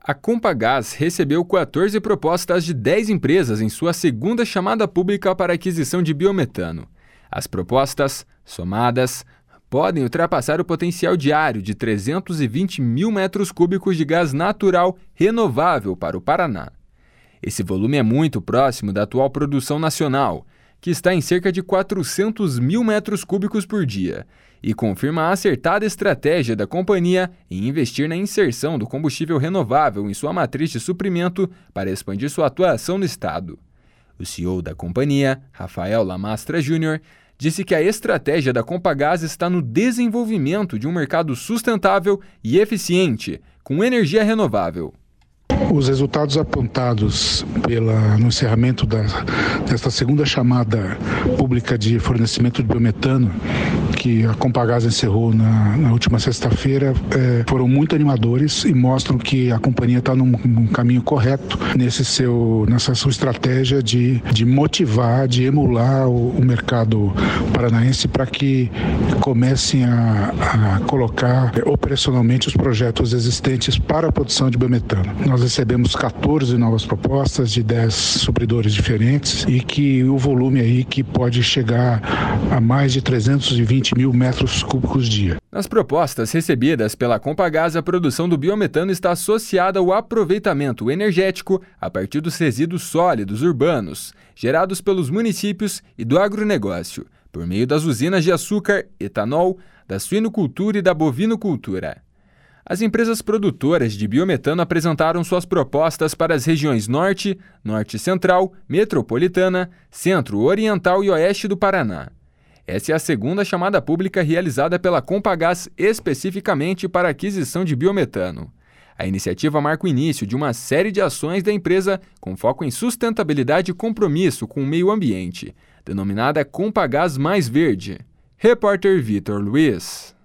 A Compagas recebeu 14 propostas de 10 empresas em sua segunda chamada pública para aquisição de biometano. As propostas, somadas, podem ultrapassar o potencial diário de 320 mil metros cúbicos de gás natural renovável para o Paraná. Esse volume é muito próximo da atual produção nacional, que está em cerca de 400 mil metros cúbicos por dia, e confirma a acertada estratégia da companhia em investir na inserção do combustível renovável em sua matriz de suprimento para expandir sua atuação no estado. O CEO da companhia, Rafael Lamastra Júnior, disse que a estratégia da Compagas está no desenvolvimento de um mercado sustentável e eficiente, com energia renovável. Os resultados apontados no encerramento desta segunda chamada pública de fornecimento de biometano, que a Compagas encerrou na última sexta-feira, foram muito animadores e mostram que a companhia está num caminho correto nessa sua estratégia de motivar, de emular o mercado paranaense para que comecem a colocar operacionalmente os projetos existentes para a produção de biometano. Nós recebemos 14 novas propostas de 10 supridores diferentes e que o volume aí que pode chegar a mais de 320 mil metros cúbicos dia. Nas propostas recebidas pela Compagas, a produção do biometano está associada ao aproveitamento energético a partir dos resíduos sólidos urbanos, gerados pelos municípios e do agronegócio, por meio das usinas de açúcar, etanol, da suinocultura e da bovinocultura. As empresas produtoras de biometano apresentaram suas propostas para as regiões Norte, Norte Central, Metropolitana, Centro Oriental e Oeste do Paraná. Essa é a segunda chamada pública realizada pela Compagas especificamente para a aquisição de biometano. A iniciativa marca o início de uma série de ações da empresa com foco em sustentabilidade e compromisso com o meio ambiente, denominada Compagas Mais Verde. Repórter Vitor Luiz.